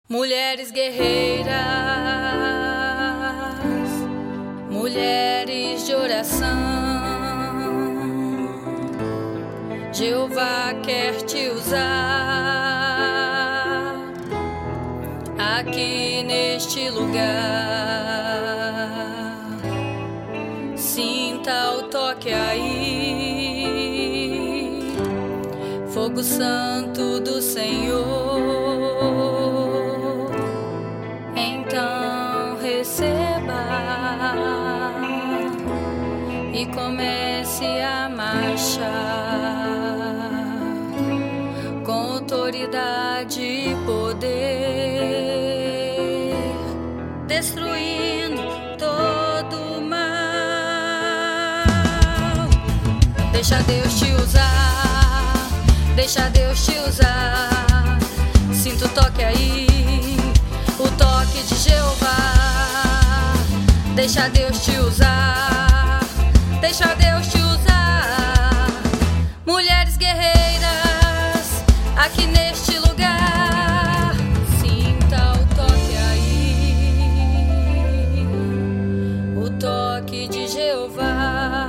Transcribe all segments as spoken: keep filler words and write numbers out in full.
Mulheres guerreiras, mulheres de oração, Jeová quer te usar aqui neste lugar. Sinta o toque aí, fogo santo do Senhor. Então receba e comece a marchar com autoridade e poder, destruindo todo o mal. Deixa Deus te usar, deixa Deus te usar. Sinta o toque aí, o toque de Jeová. Deixa Deus te usar, deixa Deus te usar. Mulheres guerreiras, aqui neste lugar. Sinta o toque aí, o toque de Jeová.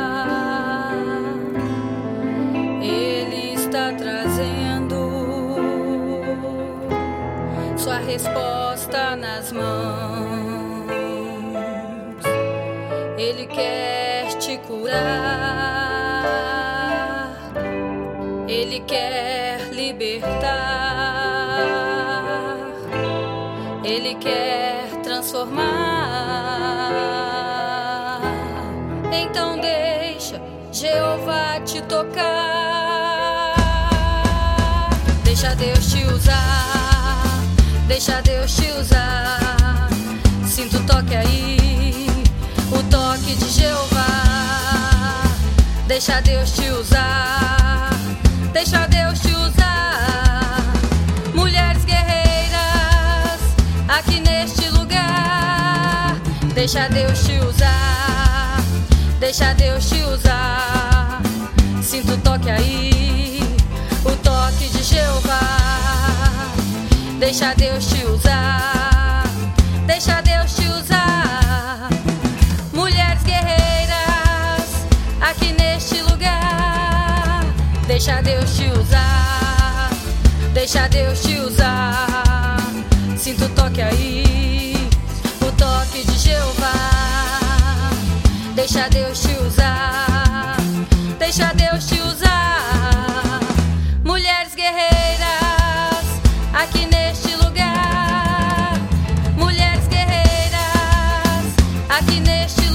Ele está trazendo sua resposta nas mãos. Ele quer te curar, Ele quer libertar, Ele quer transformar. Então deixa Jeová te tocar. Deixa Deus te usar, deixa Deus te usar. Sinta o toque aí, o toque de Jeová. Deixa Deus te usar, deixa Deus te usar. Mulheres guerreiras, aqui neste lugar. Deixa Deus te usar, deixa Deus te usar. Sinta o toque aí, o toque de Jeová. Deixa Deus te usar, deixa Deus te usar. Mulheres guerreiras, aqui neste lugar. Deixa Deus te usar, deixa Deus te usar. Sinta o toque aí, o toque de Jeová. Deixa Deus te usar, deixa Deus te usar. Mulheres guerreiras, aqui neste lugar. Mulheres guerreiras, aqui neste